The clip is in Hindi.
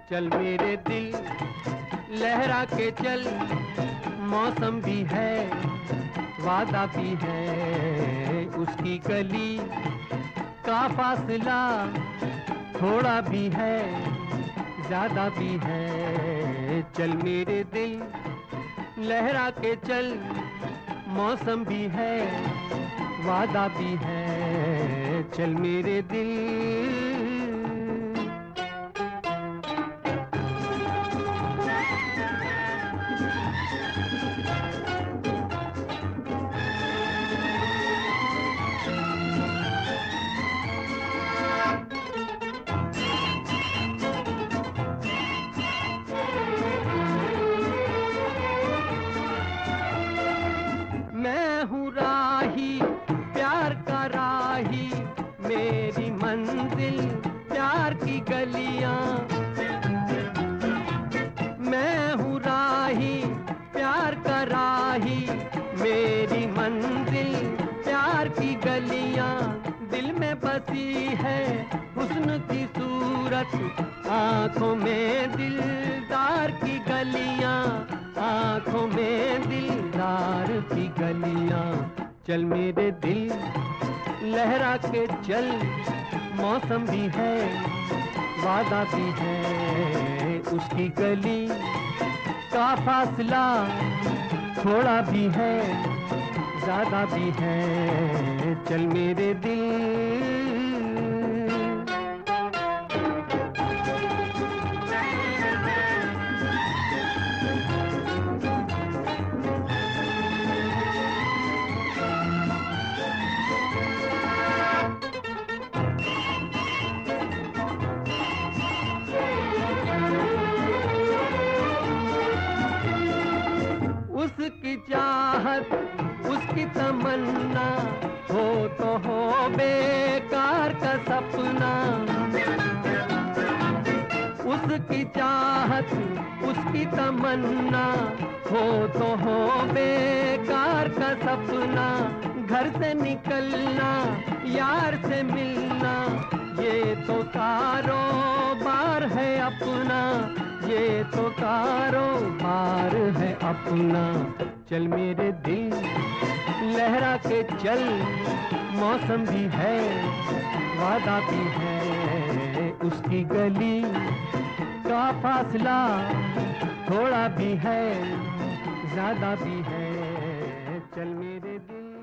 चल मेरे दिल लहरा के चल, मौसम भी है वादा भी है, उसकी गली का फासला थोड़ा भी है ज्यादा भी है। चल मेरे दिल लहरा के चल, मौसम भी है वादा भी है, चल मेरे दिल। मैं हूँ राही प्यार का राही, मेरी मंजिल प्यार की गलियां। मैं हूँ राही प्यार का राही, मेरी मंजिल प्यार की गलियां। दिल में बसी है हुस्न की सूरत, आंखों में दिलदार की गलियां, आंखों में दिलदार की गलियां। चल मेरे दिल लहरा के चल, मौसम भी है वादा भी है, उसकी गली का फासला थोड़ा भी है ज्यादा भी है, चल मेरे दिल। उसकी चाहत उसकी तमन्ना हो तो हो बेकार का सपना। उसकी चाहत उसकी तमन्ना हो तो हो बेकार का सपना। घर से निकलना यार से मिलना, ये तो कारोबार है अपना, ये तो कारोबार है अपना। चल मेरे दिल लहरा के चल, मौसम भी है वादा भी है, उसकी गली का फासला थोड़ा भी है ज्यादा भी है, चल मेरे दिल।